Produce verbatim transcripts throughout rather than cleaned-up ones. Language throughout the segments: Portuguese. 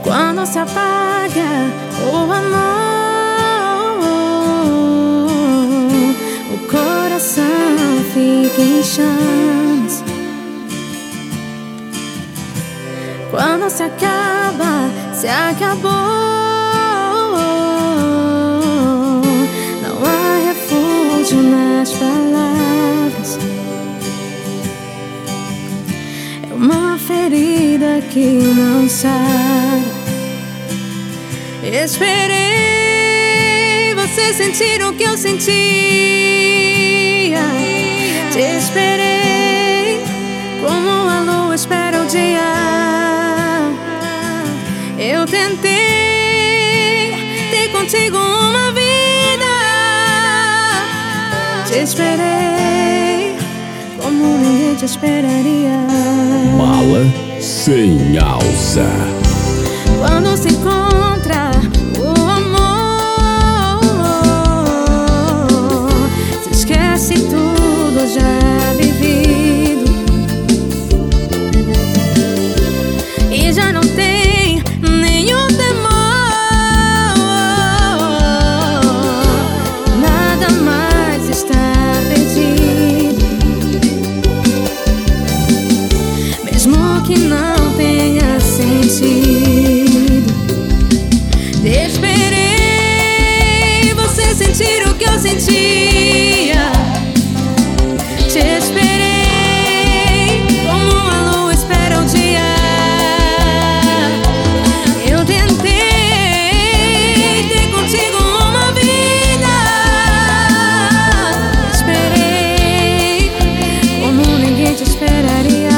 Quando se apaga o amor, o coração fica em chamas. Quando se acaba, se acabou. Não há refúgio nas palavras. É uma ferida que não sara. Esperei você sentir o que eu sentia. Te esperei como a lua espera o dia. Eu tentei ter contigo uma vida. Te esperei como ninguém te esperaria. Mala sem alça. Quando se encontra o amor, se esquece tudo já vivido e já não tem nenhum temor. Nada mais está perdido, mesmo que não tenha sentido. Te esperei você sentir o que eu sentia. Te esperei como a lua espera o dia. Eu tentei ter contigo uma vida. Te esperei como ninguém te esperaria.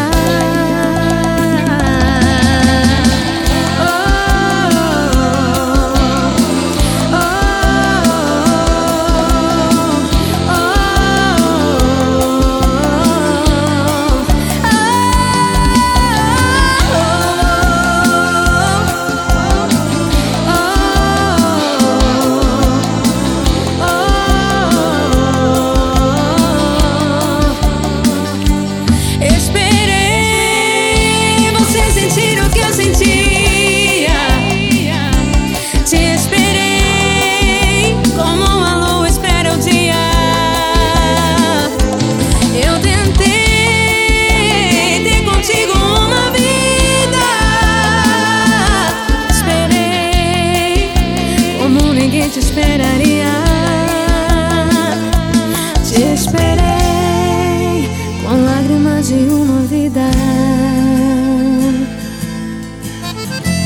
Ninguém te esperaria. Te esperei com lágrimas de uma vida.